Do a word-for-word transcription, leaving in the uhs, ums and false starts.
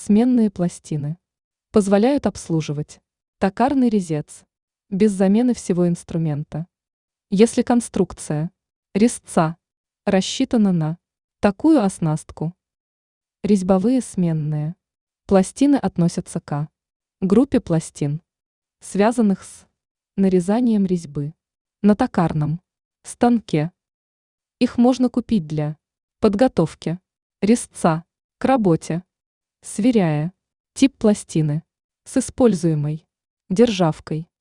Сменные пластины позволяют обслуживать токарный резец без замены всего инструмента. Если конструкция резца рассчитана на такую оснастку. Резьбовые сменные пластины относятся к группе пластин, связанных с нарезанием резьбы на токарном станке. Их можно купить для подготовки резца к работе, сверяя тип пластины с используемой державкой.